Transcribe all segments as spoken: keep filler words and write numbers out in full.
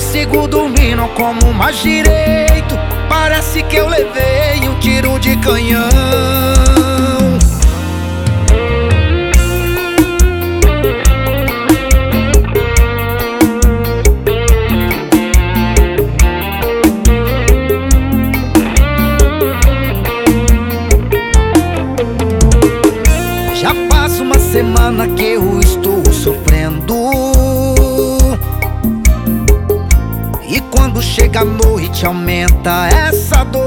consigo dormir, não como mais direito. Parece que eu levei um tiro de canhão. Já faz uma semana que eu estou sofrendo, e quando chega a noite aumenta essa dor.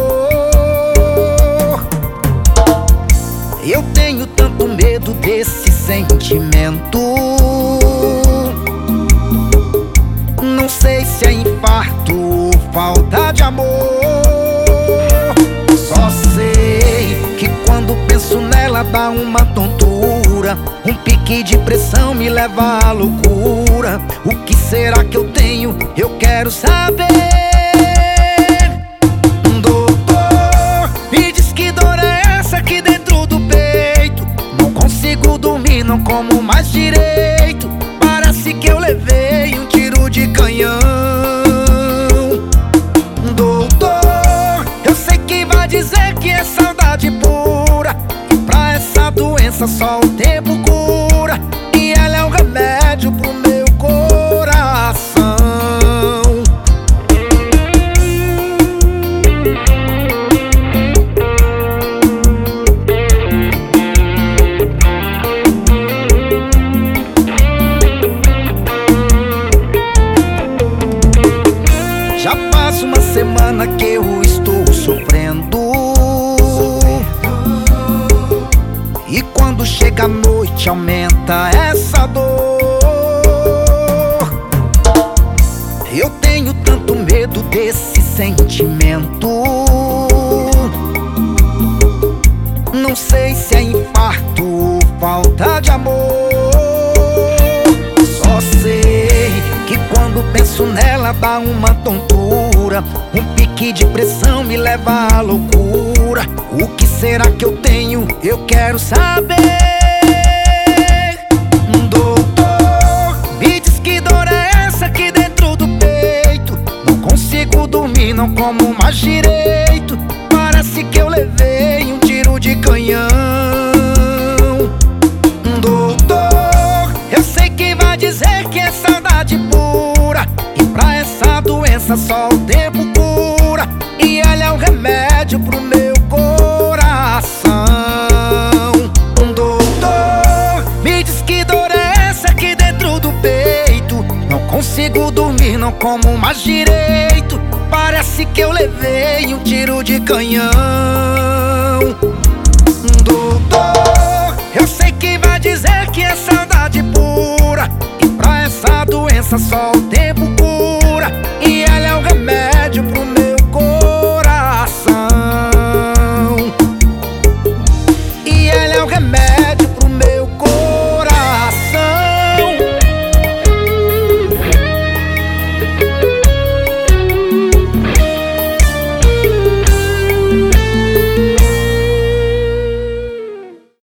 Eu tenho tanto medo desse sentimento. Não sei se é infarto ou falta de amor. Só sei que quando penso nela dá uma tontura. Um pique de pressão me leva à loucura. O que será que eu tenho? Eu quero saber. Doutor, me diz que dor é essa aqui dentro do peito. Não consigo dormir, não como mais direito. Parece que eu levei um tiro de canhão. Doutor, eu sei que vai dizer que é saudade pura, e pra essa doença só o tempo cura. E ela é um remédio pro meu coração. Já faz uma semana que eu estou sofrendo, e quando chega a noite aumenta essa dor. Eu tenho tanto medo desse sentimento. Não sei se é infarto ou falta de amor. Só sei que quando penso nela dá uma tontura. Um pique de pressão me leva à loucura. O que será que eu tenho? Eu quero saber. Doutor, me diz que dor é essa aqui dentro do peito. Não consigo dormir, não como mais direito. Parece que eu levei um tiro de canhão. Doutor, eu sei que vai dizer que é saudade pura, e pra essa doença só o tempo cura. E ela é um remédio pro meu coração. Doutor, me diz que dor é essa aqui dentro do peito. Não consigo dormir, não como mais direito. Parece que eu levei um tiro de canhão. Doutor, eu sei que vai dizer que é saudade pura, e pra essa doença só o tempo cura. E